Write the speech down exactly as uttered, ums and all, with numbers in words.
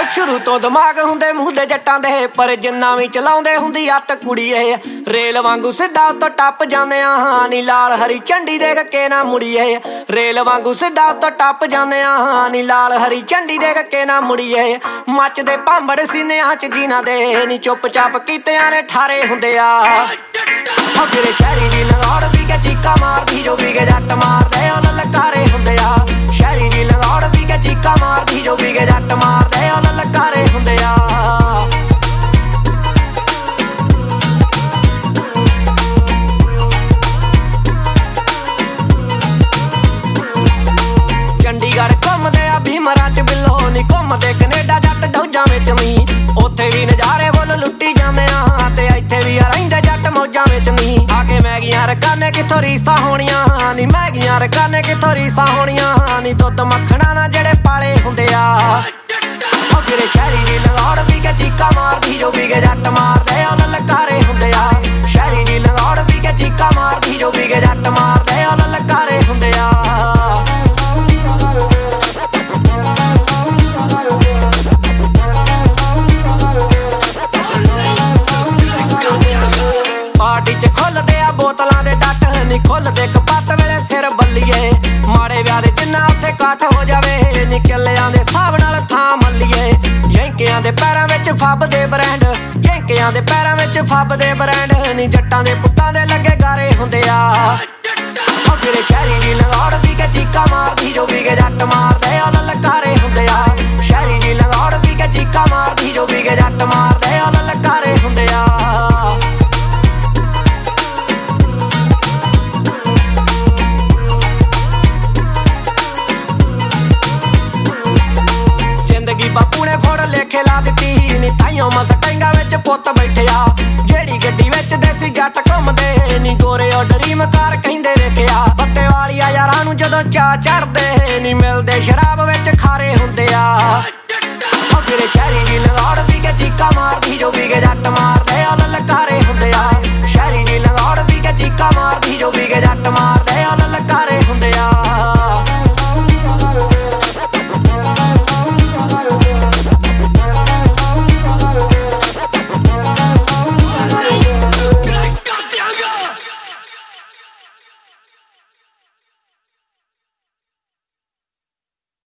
ਸ਼ੁਰੂ ਤੋਂ ਦਿਮਾਗ ਹੁੰਦੇ ਮੂੰਹ ਦੇ ਜੱਟਾਂ ਦੇ, ਪਰ ਜਿੰਨਾ ਵੀ ਚਲਾਉਂਦੇ ਹੁੰਦੀ ਅੱਤ ਕੁੜੀਏ। ਰੇਲ ਵਾਂਗੂ ਸਿੱਧਾ ਉੱਤੋਂ ਟੱਪ ਜਾਂਦੇ ਆ ਨੀ ਲਾਲ ਹਰੀ ਝੰਡੀ ਦੇਖ ਕੇ ਨਾ ਮੁੜੀਏ। ਰੇਲ ਵਾਂਗੂ ਸਿੱਧਾ ਉੱਤੋਂ ਟੱਪ ਜਾਂਦੇ ਆ ਨੀ ਲਾਲ ਹਰੀ ਝੰਡੀ ਦੇਖ ਕੇ ਨਾ ਮੁੜੀਏ। ਮੱਚਦੇ ਭਾਂਬੜ ਸੀਨਿਆਂ ਚ ਜਿਨ੍ਹਾਂ ਦੇ ਨੀ ਚੁੱਪ ਚਾਪ ਕੀਤਿਆਂ ਨੇ ਠਾਰੇ ਹੁੰਦੇ ਆ। ਫਿਰ ਸ਼ਹਿਰੀ ਦੀ ਲੰਗੌੜ ਵੀ ਕੇ ਚੀਕਾ ਮਾਰਦੀ ਜੋ ਵੀ ਕੇ ਜੱਟ ਮਾਰਦੇ ਉਹ ਲਲਕਾਰੇ ਹੁੰਦੇ ਆ। ਸ਼ਹਿਰੀ ਦੀ ਲੰਗੌੜ ਵੀ ਕੇ ਚੀਕਾ ਮਾਰਦੀ ਜੋ ਵੀ ਕੇ ਜੱਟ ਮਾਰਦੇ ਉਹ ਲਲਕਾਰੇ ਹੁੰਦੇ ਆ। ਚੰਡੀਗੜ੍ਹ ਘੁੰਮਦੇ ਆ ਭੀਮਰਾਂ ਚ ਬਿੱਲੋ ਨੀ ਘੁੰਮਦੇ ਕਨੇਡਾ ਜੱਟ ਡੌਜਾਂ ਵਿੱਚ ਨੀ। ਉੱਥੇ ਵੀ ਨਜ਼ਾਰੇ ਬੁੱਲ ਲੁੱਟੀ ਜਾਂਦੇ ਆ ਤੇ ਇੱਥੇ ਵੀ ਆ ਰਹਿੰਦੇ ਜੱਟ ਮੌਜਾਂ ਵਿੱਚ ਨੀ। ਆ ਕੇ ਮੈਗੀਆਂ ਰਕਾਨੇ ਕਿੱਥੋਂ ਰੀਸਾਂ ਹੋਣੀਆਂ ਨੀ, ਮੈਗੀਆਂ ਰਕਾਨੇ ਕਿੱਥੋਂ ਰੀਸਾਂ ਹੋਣੀਆਂ ਨੀ। ਦੁੱਧ ਮੱਖਣਾ ਨਾ ਜਿਹੜੇ ਪਾਲੇ ਹੁੰਦੇ ਆ। ਫਿਰ ਸ਼ਹਿਰੀ ਦੀ ਲੰਗੌੜ ਵੀ ਕੇ ਚੀਕਾ ਮਾਰਦੀ ਜੋ ਵੀ ਕੇ ਜੱਟ ਮਾਰਦੇ ਉਹ ਲਲਕਾਰੇ ਹੁੰਦੇ ਆ। ਸ਼ਹਿਰੀ ਦੀ ਲੰਗੌੜ ਵੀ ਕੇ ਚੀਕਾ ਮਾਰਦੀ ਜੋ ਵੀ ਕੇ ਜੱਟ ਮਾਰਦੇ ਉਹ ਲਲਕਾਰੇ ਹੁੰਦੇ ਆ। ਪਾਰਟੀ ਚ ਖੁੱਲਦੇ ਆ ਬੋਤਲਾਂ ਦੇ ਡੱਟ ਨੀ, ਖੁੱਲਦੇ ਕਪੱਤ ਵੇਲੇ ਸਿਰ ਬੱਲੀਏ। ਮਾੜੇ ਵਿਆਹ ਦੇ ਜਿੰਨਾ ਉੱਥੇ ਇਕੱਠ ਹੋ ਜਾਵੇ ਨੀ, ਕਿੱਲਿਆਂ ਦੇ ਹਿਸਾਬ ਨਾਲ ਥਾਂ ਮੱਲੀਏ। ਯੈਂਕਿਆਂ ਦੇ ਪੈਰਾਂ ਵਿੱਚ ਫੱਬਦੇ ਬ੍ਰੈਂਡ, ਯੈਂਕਿਆਂ ਦੇ ਪੈਰਾਂ ਵਿੱਚ ਫੱਬਦੇ ਬ੍ਰੈਂਡ ਨੀ। ਜੱਟਾਂ ਦੇ ਪੁੱਤਾਂ ਦੇ ਲੱਗੇ ਗਾਰੇ ਹੁੰਦੇ ਆ। ਫਿਰ ਸ਼ਹਿਰੀ ਦੀ ਲੰਗੌੜ ਵੀ ਕੇ ਚੀਕਾ ਮਾਰਦੀ ਜੋ ਵੀ ਕੇ ਜੱਟ ਮਾਰਦੇ ਉਹ ਲਲਕਾਰੇ ਹੁੰਦੇ ਆ। ਸ਼ਹਿਰੀ ਦੀ ਲੰਗੌੜ ਵੀ ਕੇ ਚੀਕਾ ਮਾਰਦੀ ਜੋ ਵੀ ਕੇ ਜੱਟ ਮਾਰਦੇ ਉਹ ਲਲਕਾਰੇ ਹੁੰਦੇ ਆ। ਬਾਪੂ ਨੇ ਫੋੜ ਲੇਖੇ ਲਾ ਦਿੱਤੀ ਨੀ, ਤਾਈਓ ਮਸਟੈਂਗਾ ਵਿੱਚ ਪੁੱਤ ਬੈਠਿਆ। ਜਿਹੜੀ ਗੱਡੀ ਵਿੱਚ ਦੇਸੀ ਜੱਟ ਘੁੰਮਦੇ ਨੀ, ਗੋਰੇ ਉਹ ਡਰੀਮ ਕਾਰ ਕਹਿੰਦੇ ਵੇਖਿਆ। ਪੱਤੇ ਵਾਲੀਆਂ ਯਾਰਾਂ ਨੂੰ ਜਦੋਂ ਚਾਅ ਚੜਦੇ ਨੀ, ਮਿਲਦੇ ਸ਼ਰਾਬ ਵਿੱਚ ਖਾਰੇ ਹੁੰਦੇ ਆ। ਫਿਰ ਸ਼ਹਿਰੀ ਦੀ ਲੰਗੌੜ ਵੀ ਕੇ ਚੀਕਾ ਮਾਰਦੀ ਜੋ ਵੀ ਕੇ ਜੱਟ